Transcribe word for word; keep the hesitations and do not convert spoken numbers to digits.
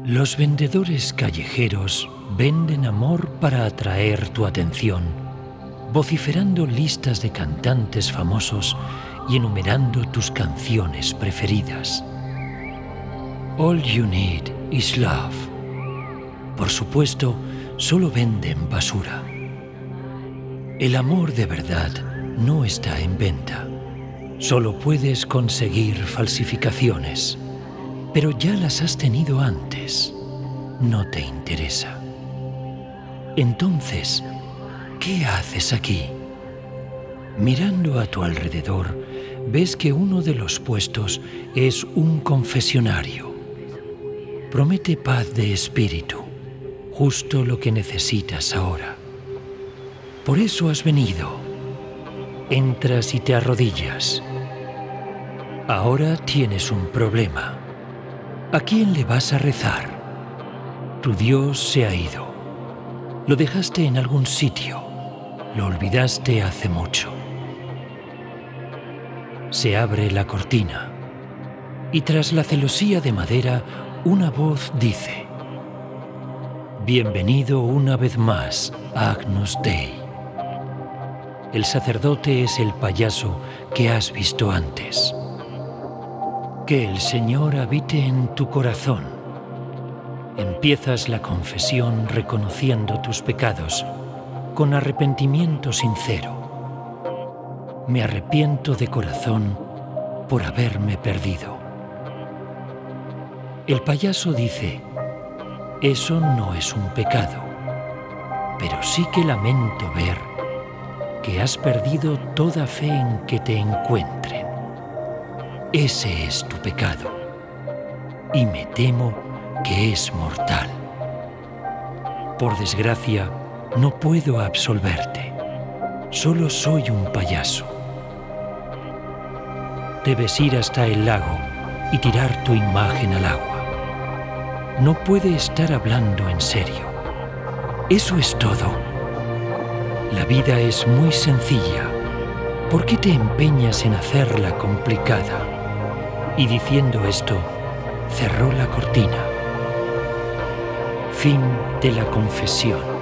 Los vendedores callejeros venden amor para atraer tu atención, vociferando listas de cantantes famosos y enumerando tus canciones preferidas. All you need is love. Por supuesto, solo venden basura. El amor de verdad no está en venta. Solo puedes conseguir falsificaciones, pero ya las has tenido antes. No te interesa. Entonces, ¿qué haces aquí? Mirando a tu alrededor, ves que uno de los puestos es un confesionario. Promete paz de espíritu, justo lo que necesitas ahora. Por eso has venido. Entras y te arrodillas. Ahora tienes un problema. ¿A quién le vas a rezar? Tu Dios se ha ido. Lo dejaste en algún sitio. Lo olvidaste hace mucho. Se abre la cortina y tras la celosía de madera, una voz dice: Bienvenido una vez más a Agnus Dei. El sacerdote es el payaso que has visto antes. Que el Señor habite en tu corazón. Empiezas la confesión reconociendo tus pecados con arrepentimiento sincero. Me arrepiento de corazón por haberme perdido. El payaso dice: eso no es un pecado, pero sí que lamento ver que has perdido toda fe en que te encuentren. Ese es tu pecado, y me temo que es mortal. Por desgracia, no puedo absolverte. Solo soy un payaso. Debes ir hasta el lago y tirar tu imagen al agua. No puede estar hablando en serio. Eso es todo. La vida es muy sencilla. ¿Por qué te empeñas en hacerla complicada? Y diciendo esto, cerró la cortina. Fin de la confesión.